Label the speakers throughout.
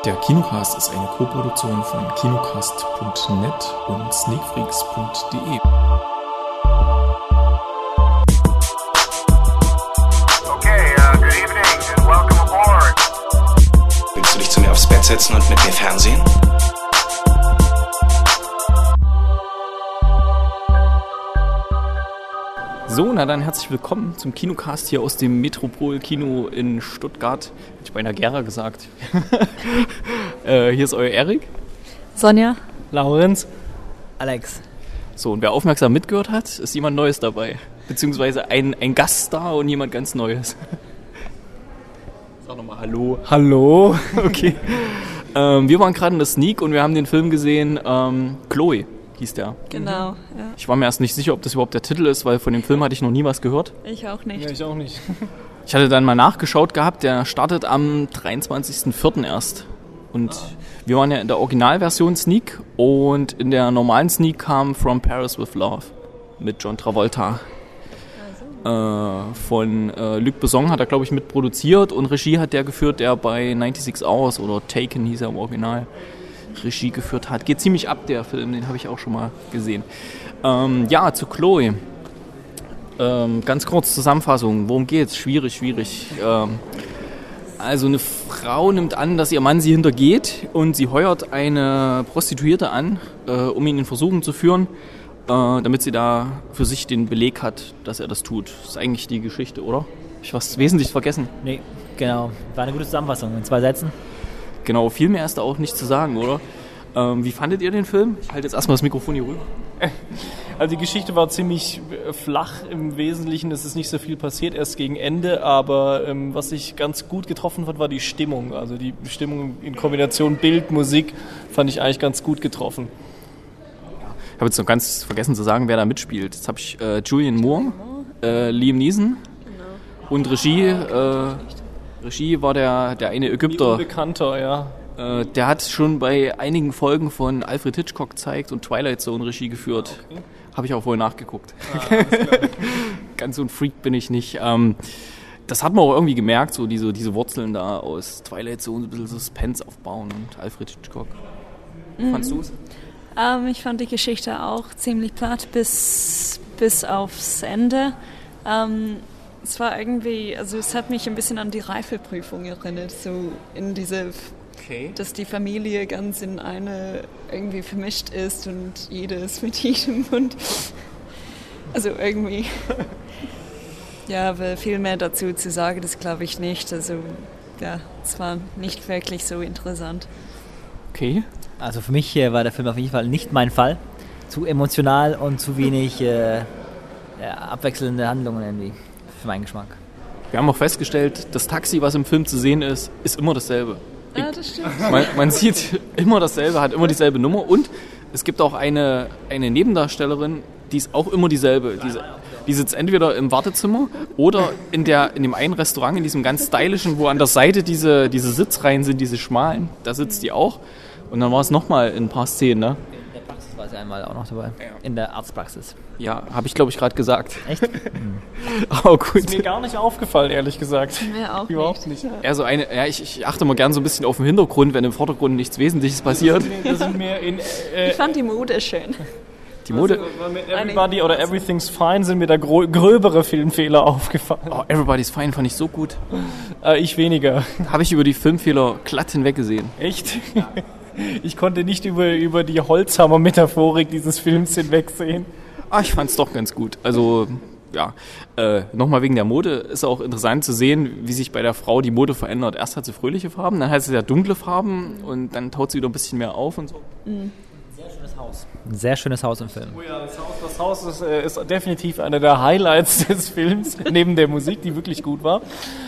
Speaker 1: Der Kinocast ist eine Koproduktion von kinocast.net und sneakfreaks.de.
Speaker 2: Good evening and welcome aboard.
Speaker 3: Willst du dich zu mir aufs Bett setzen und mit mir fernsehen?
Speaker 4: So, na dann herzlich willkommen zum Kinocast hier aus dem Metropol-Kino in Stuttgart. Hätte ich beinahe Gera gesagt. Hier ist euer Erik.
Speaker 5: Sonja.
Speaker 6: Laurenz.
Speaker 5: Alex.
Speaker 4: So, und wer aufmerksam mitgehört hat, ist jemand Neues dabei. Beziehungsweise ein Gaststar und jemand ganz Neues. Sag nochmal Hallo.
Speaker 6: Hallo.
Speaker 4: Okay. Wir waren gerade in der Sneak und wir haben den Film gesehen, Chloe hieß der.
Speaker 5: Genau, ja.
Speaker 4: Ich war mir erst nicht sicher, ob das überhaupt der Titel ist, weil von dem Film hatte ich noch nie was gehört.
Speaker 5: Ich auch nicht.
Speaker 6: Ja, ich auch nicht.
Speaker 4: Ich hatte dann mal nachgeschaut gehabt, der startet am 23.04. erst. Und wir waren ja in der Originalversion Sneak und in der normalen Sneak kam From Paris with Love mit John Travolta. Von Luc Besson hat er, glaube ich, mitproduziert und Regie hat der geführt, der bei 96 Hours oder Taken hieß er im Original, Regie geführt hat. Geht ziemlich ab, der Film, den habe ich auch schon mal gesehen. Ja, zu Chloe. Ganz kurz Zusammenfassung, worum geht's? Schwierig. Also eine Frau nimmt an, dass ihr Mann sie hintergeht und sie heuert eine Prostituierte an, um ihn in Versuchung zu führen, damit sie da für sich den Beleg hat, dass er das tut. Das ist eigentlich die Geschichte, oder? Hab ich was Wesentliches vergessen?
Speaker 7: Nee, genau. War eine gute Zusammenfassung in 2 Sätzen.
Speaker 4: Genau, viel mehr ist da auch nicht zu sagen, oder? Wie fandet ihr den Film? Ich halte jetzt erstmal das Mikrofon hier rüber.
Speaker 6: Also die Geschichte war ziemlich flach im Wesentlichen. Es ist nicht so viel passiert, erst gegen Ende. Aber was ich ganz gut getroffen fand, war die Stimmung. Also die Stimmung in Kombination Bild, Musik fand ich eigentlich ganz gut getroffen.
Speaker 4: Ich habe jetzt noch ganz vergessen zu sagen, wer da mitspielt. Jetzt habe ich Julianne Moore, Liam Neeson und Regie war der eine Ägypter.
Speaker 6: Bekannter, ja.
Speaker 4: Der hat schon bei einigen Folgen von Alfred Hitchcock gezeigt und Twilight Zone Regie geführt. Okay. Habe ich auch vorher nachgeguckt. Ganz so ein Freak bin ich nicht. Das hat man auch irgendwie gemerkt, so diese Wurzeln da aus Twilight Zone, ein bisschen Suspense aufbauen und Alfred Hitchcock. Fandst du es?
Speaker 5: Ich fand die Geschichte auch ziemlich platt bis aufs Ende. Es war irgendwie, also es hat mich ein bisschen an die Reifeprüfung erinnert, so in diese, dass die Familie ganz in eine irgendwie vermischt ist und jeder ist mit jedem und also irgendwie, ja, aber viel mehr dazu zu sagen, das glaube ich nicht. Also ja, es war nicht wirklich so interessant.
Speaker 4: Okay.
Speaker 7: Also für mich war der Film auf jeden Fall nicht mein Fall. Zu emotional und zu wenig abwechselnde Handlungen irgendwie. Für meinen Geschmack.
Speaker 4: Wir haben auch festgestellt, das Taxi, was im Film zu sehen ist immer dasselbe.
Speaker 5: Ja, das stimmt.
Speaker 4: Man sieht immer dasselbe, hat immer dieselbe Nummer und es gibt auch eine Nebendarstellerin, die ist auch immer dieselbe. Die sitzt entweder im Wartezimmer oder in dem einen Restaurant, in diesem ganz stylischen, wo an der Seite diese Sitzreihen sind, diese schmalen, da sitzt die auch. Und dann war es nochmal in ein paar Szenen, ne?
Speaker 7: In der Praxis war sie einmal auch noch dabei. Ja. In der Arztpraxis.
Speaker 4: Ja, habe ich, glaube ich, gerade gesagt.
Speaker 7: Echt?
Speaker 4: Aber gut.
Speaker 6: Ist mir gar nicht aufgefallen, ehrlich gesagt.
Speaker 5: Mir auch
Speaker 6: überhaupt nicht.
Speaker 4: Ja, so ich achte mal gern so ein bisschen auf den Hintergrund, wenn im Vordergrund nichts Wesentliches passiert.
Speaker 5: Ich fand die Mode schön.
Speaker 4: Die Mode?
Speaker 6: Also, mit Everybody oder Everything's Fine sind mir da gröbere Filmfehler aufgefallen.
Speaker 4: Oh, Everybody's Fine fand ich so gut.
Speaker 6: Ich weniger.
Speaker 4: Habe ich über die Filmfehler glatt hinweggesehen.
Speaker 6: Echt? Ich konnte nicht über die Holzhammer-Metaphorik dieses Films hinwegsehen.
Speaker 4: Ich fand's doch ganz gut. Also, ja, nochmal wegen der Mode ist auch interessant zu sehen, wie sich bei der Frau die Mode verändert. Erst hat sie fröhliche Farben, dann hat sie ja dunkle Farben und dann taut sie wieder ein bisschen mehr auf und so.
Speaker 7: Sehr schönes Haus. Ein sehr schönes Haus im Film.
Speaker 6: Oh ja, das Haus ist definitiv einer der Highlights des Films, neben der Musik, die wirklich gut war.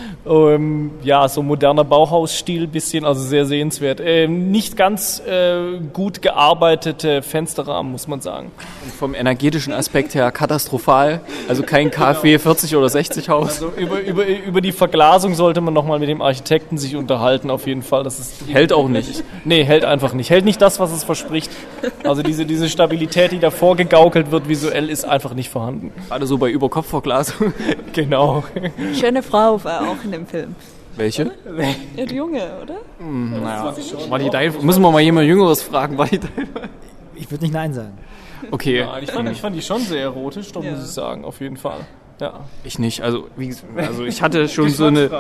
Speaker 6: Ja, so moderner Bauhausstil bisschen, also sehr sehenswert. Nicht ganz gut gearbeitete Fensterrahmen, muss man sagen.
Speaker 4: Und vom energetischen Aspekt her katastrophal, also kein KfW 40 oder 60 Haus.
Speaker 6: Also über die Verglasung sollte man nochmal mit dem Architekten sich unterhalten, auf jeden Fall. Das ist
Speaker 4: hält auch nicht.
Speaker 6: Nee, hält einfach nicht. Hält nicht das, was es verspricht. Also diese Stabilität, die da vorgegaukelt wird, visuell ist einfach nicht vorhanden.
Speaker 4: Gerade so bei Überkopfverglasung.
Speaker 6: Genau.
Speaker 5: Schöne Frau war auch in dem Film.
Speaker 4: Welche?
Speaker 5: Der Junge, oder?
Speaker 4: Naja, war die dein? Müssen wir mal jemand Jüngeres fragen, war die dein?
Speaker 7: Ich würde nicht Nein sagen.
Speaker 4: Okay.
Speaker 6: Ja, ich fand die schon sehr erotisch, doch muss ich sagen, auf jeden Fall. Ja.
Speaker 4: Ich nicht. Also ich hatte schon so eine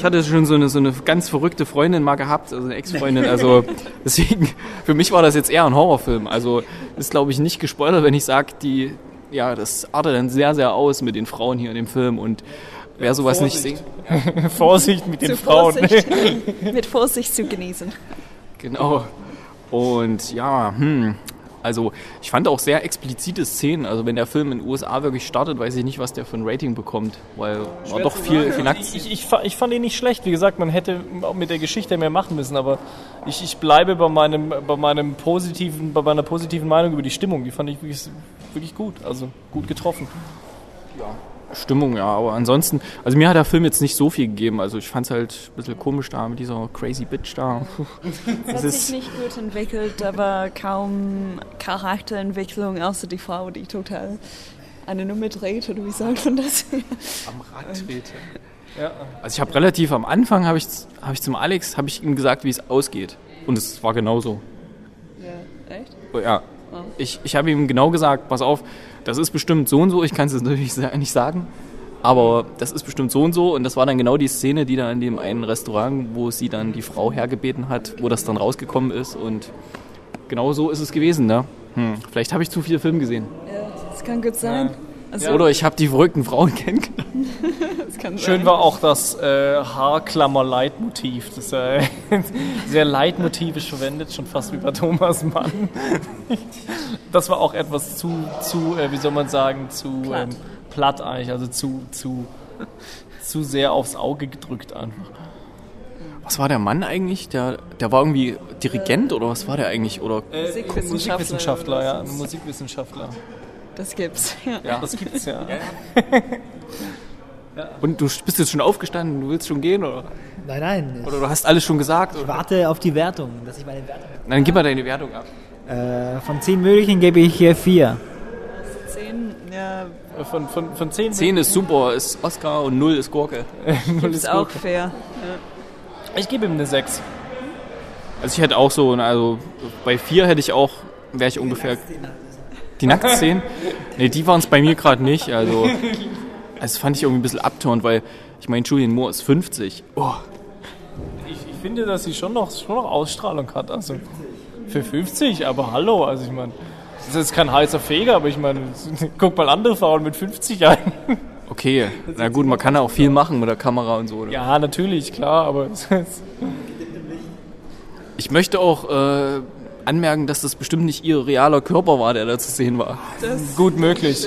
Speaker 4: ganz verrückte Freundin mal gehabt, also eine Ex-Freundin. Also deswegen, für mich war das jetzt eher ein Horrorfilm. Also ist, glaube ich, nicht gespoilert, wenn ich sage, das artet dann sehr, sehr aus mit den Frauen hier in dem Film. Und wer sowas
Speaker 6: Vorsicht.
Speaker 4: nicht sieht.
Speaker 6: Vorsicht mit den Frauen.
Speaker 5: Mit Vorsicht zu genießen.
Speaker 4: Genau. Und ja, also ich fand auch sehr explizite Szenen. Also wenn der Film in den USA wirklich startet, weiß ich nicht, was der für ein Rating bekommt, weil war doch viel nackt.
Speaker 6: Ich fand ihn nicht schlecht. Wie gesagt, man hätte auch mit der Geschichte mehr machen müssen, aber ich bleibe bei meiner positiven Meinung über die Stimmung. Die fand ich wirklich gut. Also gut getroffen.
Speaker 4: Stimmung, ja, aber ansonsten, also mir hat der Film jetzt nicht so viel gegeben, also ich fand es halt ein bisschen komisch da mit dieser crazy Bitch da.
Speaker 5: Es hat sich nicht gut entwickelt, aber kaum Charakterentwicklung, außer die Frau, die total eine Nummer dreht, oder wie sagt man das?
Speaker 4: Am Rad dreht. Ja. Also ich habe relativ am Anfang, habe ich zum Alex, habe ich ihm gesagt, wie es ausgeht und es war genauso.
Speaker 5: Ja, echt?
Speaker 4: Ja, ich habe ihm genau gesagt, pass auf, das ist bestimmt so und so, ich kann es natürlich nicht sagen, aber das ist bestimmt so und so und das war dann genau die Szene, die da in dem einen Restaurant, wo sie dann die Frau hergebeten hat, wo das dann rausgekommen ist und genau so ist es gewesen, ne? Vielleicht habe ich zu viel Film gesehen.
Speaker 5: Ja, das kann gut sein.
Speaker 6: Ja.
Speaker 5: Also,
Speaker 4: Oder ich habe die verrückten Frauen kennengelernt.
Speaker 5: das kann
Speaker 6: Schön
Speaker 5: sein.
Speaker 6: war auch das Haarklammer-Leitmotiv. Das sehr leitmotivisch verwendet, schon fast wie bei Thomas Mann. Das war auch etwas zu wie soll man sagen, zu platt eigentlich, also zu sehr aufs Auge gedrückt einfach.
Speaker 4: Was war der Mann eigentlich? Der war irgendwie Dirigent oder was war der eigentlich? Oder
Speaker 6: Musikwissenschaftler, ja, ein Musikwissenschaftler.
Speaker 5: Das gibt's.
Speaker 6: Ja, das gibt's ja.
Speaker 4: Und du bist jetzt schon aufgestanden, du willst schon gehen oder?
Speaker 7: Nein.
Speaker 4: Oder du hast alles schon gesagt?
Speaker 7: Ich
Speaker 4: Oder?
Speaker 7: warte auf die Wertung, dass ich meine Wertung habe.
Speaker 4: Dann gib mal deine Wertung ab.
Speaker 7: Von 10 möglichen gebe ich hier 4.
Speaker 5: 10, ja,
Speaker 6: Von 10?
Speaker 4: 10 ist super, ist Oscar und 0 ist Gurke.
Speaker 5: ist auch fair. Ja.
Speaker 6: Ich gebe ihm eine 6.
Speaker 4: Also ich hätte auch so, also bei 4 wäre ich ungefähr... Die Nacktszenen? Ne, die waren es bei mir gerade nicht. Also das fand ich irgendwie ein bisschen abturnt, weil ich meine, Julianne Moore ist 50. Oh.
Speaker 6: Ich finde, dass sie schon noch Ausstrahlung hat. Also für 50, aber hallo. Also ich meine, das ist jetzt kein heißer Feger, aber ich meine, guck mal andere Frauen mit 50 an.
Speaker 4: Okay, na gut, man kann ja auch viel machen mit der Kamera und so. Oder?
Speaker 6: Ja, natürlich, klar, aber...
Speaker 4: Ich möchte auch anmerken, dass das bestimmt nicht ihr realer Körper war, der da zu sehen war.
Speaker 6: Gut möglich.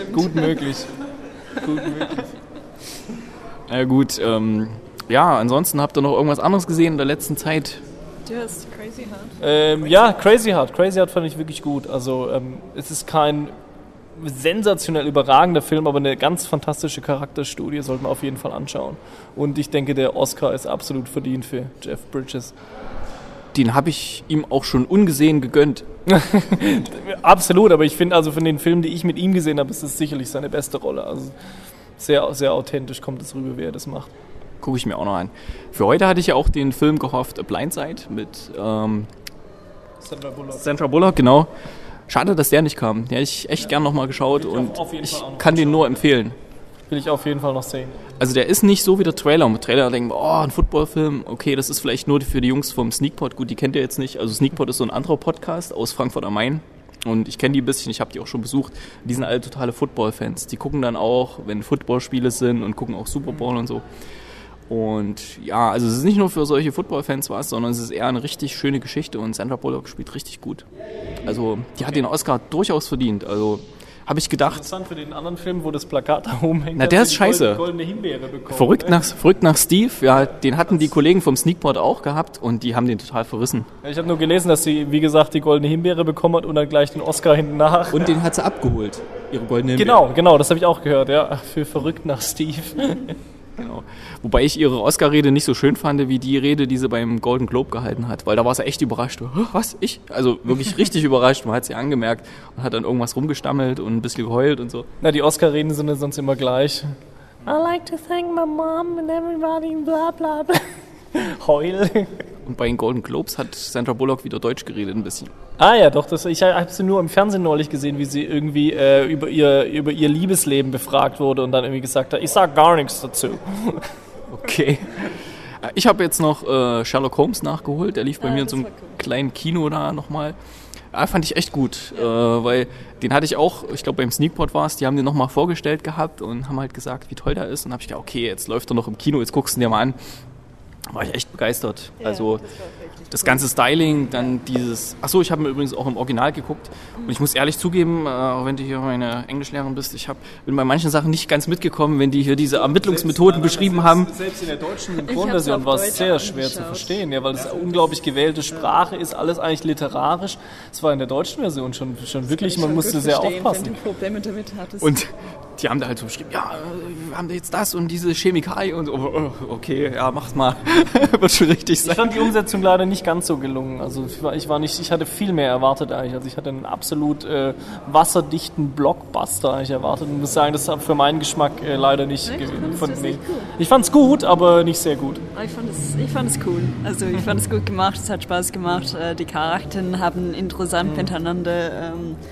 Speaker 4: Na gut, ja, ansonsten habt ihr noch irgendwas anderes gesehen in der letzten Zeit?
Speaker 5: Du hast Crazy Heart.
Speaker 6: Ja, Crazy Heart fand ich wirklich gut. Also es ist kein sensationell überragender Film, aber eine ganz fantastische Charakterstudie, sollte man auf jeden Fall anschauen. Und ich denke, der Oscar ist absolut verdient für Jeff Bridges.
Speaker 4: Den habe ich ihm auch schon ungesehen gegönnt.
Speaker 6: Absolut, aber ich finde also von den Filmen, die ich mit ihm gesehen habe, ist es sicherlich seine beste Rolle. Also sehr, sehr authentisch kommt es rüber, wie er das macht.
Speaker 4: Gucke ich mir auch noch an. Für heute hatte ich ja auch den Film gehofft, A Blind Side mit Sandra Bullock, genau. Schade, dass der nicht kam. Den hätte ich echt gern nochmal geschaut und ich kann den nur empfehlen.
Speaker 6: Will ich auf jeden Fall noch sehen.
Speaker 4: Also der ist nicht so wie der Trailer. Im Trailer denken wir, oh, ein Footballfilm, okay, das ist vielleicht nur für die Jungs vom Sneakpot. Gut, die kennt ihr jetzt nicht. Also Sneakpot ist so ein anderer Podcast aus Frankfurt am Main. Und ich kenne die ein bisschen, ich habe die auch schon besucht. Die sind alle totale Football-Fans. Die gucken dann auch, wenn Footballspiele sind und gucken auch Super Bowl und so. Und ja, also es ist nicht nur für solche Football-Fans was, sondern es ist eher eine richtig schöne Geschichte und Sandra Bullock spielt richtig gut. Also die hat den Oscar durchaus verdient. Also habe ich gedacht.
Speaker 6: Interessant für den anderen Film, wo das Plakat da oben hängt.
Speaker 4: Na, der ist scheiße.
Speaker 6: Goldene Himbeere bekommen.
Speaker 4: Verrückt nach Steve, ja, den hatten die Kollegen vom Sneakpot auch gehabt und die haben den total verrissen.
Speaker 6: Ja, ich habe nur gelesen, dass sie, wie gesagt, die Goldene Himbeere bekommen hat und dann gleich den Oscar hinten nach.
Speaker 4: Und den hat sie abgeholt, ihre Goldene Himbeere.
Speaker 6: Genau, das habe ich auch gehört, ja. Für Verrückt nach Steve.
Speaker 4: Genau. Wobei ich ihre Oscar-Rede nicht so schön fand, wie die Rede, die sie beim Golden Globe gehalten hat. Weil da war sie echt überrascht. Was? Ich? Also wirklich richtig überrascht. Man hat sie angemerkt und hat dann irgendwas rumgestammelt und ein bisschen geheult und so.
Speaker 6: Na, die Oscar-Reden sind ja sonst immer gleich. I like to thank my mom and everybody, bla bla bla. Heul.
Speaker 4: Und bei den Golden Globes hat Sandra Bullock wieder Deutsch geredet ein bisschen.
Speaker 6: Ah ja, doch, ich habe sie nur im Fernsehen neulich gesehen, wie sie irgendwie über ihr Liebesleben befragt wurde und dann irgendwie gesagt hat, ich sag gar nichts dazu.
Speaker 4: Okay. Ich habe jetzt noch Sherlock Holmes nachgeholt, der lief bei mir in so einem kleinen Kino da nochmal. Fand ich echt gut, weil den hatte ich auch, ich glaube beim Sneakpot war es, die haben den nochmal vorgestellt gehabt und haben halt gesagt, wie toll der ist. Und habe ich gedacht, okay, jetzt läuft er noch im Kino, jetzt guckst du ihn dir mal an. War ich echt begeistert. Also das ganze Styling, dann dieses... Achso, ich habe mir übrigens auch im Original geguckt. Und ich muss ehrlich zugeben, auch wenn du hier meine Englischlehrerin bist, bin bei manchen Sachen nicht ganz mitgekommen, wenn die hier diese Ermittlungsmethoden beschrieben haben.
Speaker 6: Selbst in der deutschen Synchronversion war es sehr schwer zu verstehen, ja, weil es eine unglaublich gewählte Sprache ist, alles eigentlich literarisch. Es war in der deutschen Version schon wirklich, man musste sehr aufpassen.
Speaker 5: Wenn du Probleme damit hattest.
Speaker 4: Und die haben da halt so beschrieben, ja, wir haben da jetzt das und diese Chemikalie und so. Okay, ja, mach's mal. Wird schon richtig sein.
Speaker 6: Ich fand die Umsetzung leider nicht ganz so gelungen. Also ich hatte viel mehr erwartet eigentlich. Also ich hatte einen absolut wasserdichten Blockbuster eigentlich erwartet und muss sagen, das hat für meinen Geschmack leider nicht gefunden. Ich fand's gut, aber nicht sehr gut.
Speaker 5: Ich fand es cool. Also ich fand es gut gemacht, es hat Spaß gemacht. Die Charaktere haben interessant miteinander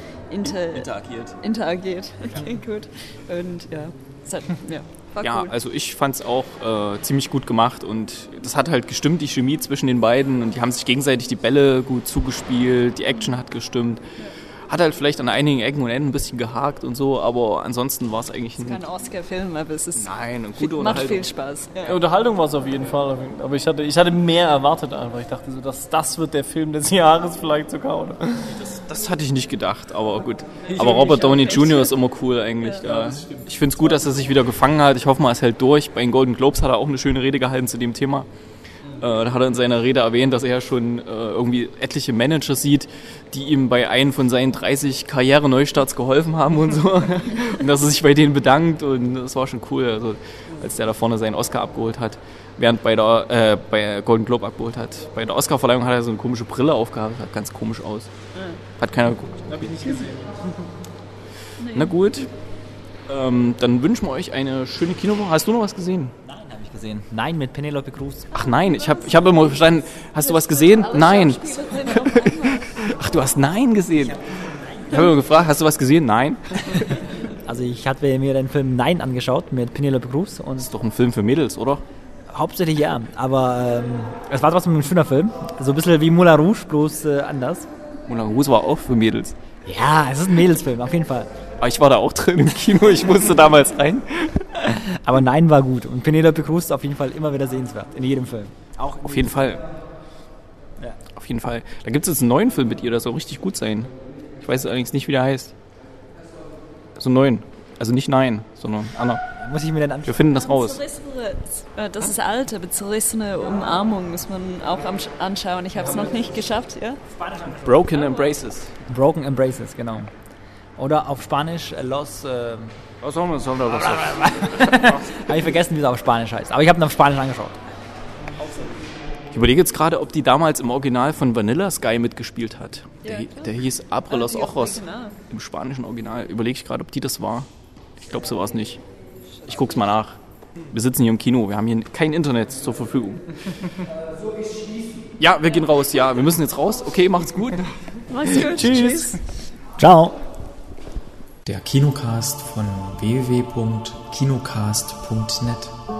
Speaker 5: interagiert. Okay, gut. Und ja, war
Speaker 4: ja,
Speaker 5: cool.
Speaker 4: also ich fand es auch ziemlich gut gemacht und das hat halt gestimmt, die Chemie zwischen den beiden und die haben sich gegenseitig die Bälle gut zugespielt, die Action hat gestimmt. Hat halt vielleicht an einigen Ecken und Enden ein bisschen gehakt und so, aber ansonsten war es eigentlich
Speaker 5: kein Oscar-Film, aber es ist
Speaker 4: eine gute
Speaker 5: macht
Speaker 4: Unterhaltung.
Speaker 5: viel Spaß. Ja.
Speaker 6: Unterhaltung war es auf jeden Fall, aber ich hatte mehr erwartet einfach. Ich dachte so, das wird der Film des Jahres vielleicht sogar, oder?
Speaker 4: Das hatte ich nicht gedacht, aber gut. Aber Robert Downey Jr. ist immer cool eigentlich. Ja, ich finde es gut, dass er sich wieder gefangen hat. Ich hoffe mal, es hält durch. Bei den Golden Globes hat er auch eine schöne Rede gehalten zu dem Thema. Da hat er in seiner Rede erwähnt, dass er schon irgendwie etliche Manager sieht, die ihm bei einem von seinen 30 Karriere-Neustarts geholfen haben und so. Und dass er sich bei denen bedankt und das war schon cool, also, als der da vorne seinen Oscar abgeholt hat, während bei Golden Globe abgeholt hat. Bei der Oscar-Verleihung hat er so eine komische Brille aufgehabt, sah ganz komisch aus. Hat keiner geguckt.
Speaker 6: Hab ich nicht gesehen.
Speaker 4: Na gut, dann wünschen wir euch eine schöne Kinowoche. Hast du noch was gesehen?
Speaker 7: Gesehen. Nein, mit Penelope Cruz.
Speaker 4: Ach nein, ich hab immer verstanden, hast du was gesehen? Nein. Ach, du hast Nein gesehen. Ich habe immer gefragt, hast du was gesehen? Nein.
Speaker 7: Also ich hatte mir den Film Nein angeschaut mit Penelope Cruz. Und
Speaker 4: Das ist doch ein Film für Mädels, oder?
Speaker 7: hauptsächlich ja, aber es war trotzdem ein schöner Film. So ein bisschen wie Moulin Rouge, bloß anders.
Speaker 4: Moulin Rouge war auch für Mädels.
Speaker 7: Ja, es ist ein Mädelsfilm, auf jeden Fall.
Speaker 4: Aber ich war da auch drin im Kino, ich musste damals rein.
Speaker 7: Aber Nein war gut. Und Penelope Cruz ist auf jeden Fall immer wieder sehenswert. In jedem Film. Auch
Speaker 4: Auf jeden Fall.
Speaker 7: Ja.
Speaker 4: Auf jeden Fall. Da gibt es jetzt einen neuen Film mit ihr, der soll richtig gut sein. Ich weiß allerdings nicht, wie der heißt. So einen neuen. Also nicht Nein, sondern Anna.
Speaker 7: Muss ich mir dann
Speaker 4: Wir
Speaker 7: anschauen.
Speaker 4: finden das raus.
Speaker 5: Das ist alt, aber zerrissene Umarmung muss man auch anschauen. Ich habe es noch nicht geschafft. Ja?
Speaker 4: Broken Embraces.
Speaker 7: Broken Embraces, genau. Oder auf Spanisch Los...
Speaker 4: Was soll das?
Speaker 7: habe ich vergessen, wie es auf Spanisch heißt. Aber ich habe ihn auf Spanisch angeschaut.
Speaker 4: Ich überlege jetzt gerade, ob die damals im Original von Vanilla Sky mitgespielt hat. Der hieß Abre los Ojos. Im spanischen Original. Überlege ich gerade, ob die das war. Ich glaube, so war es nicht. Ich guck's mal nach. Wir sitzen hier im Kino, wir haben hier kein Internet zur Verfügung. Ja, wir gehen raus, ja. Wir müssen jetzt raus. Okay, macht's gut.
Speaker 5: Mach's gut. Tschüss.
Speaker 7: Ciao.
Speaker 1: Der Kinocast von www.kinocast.net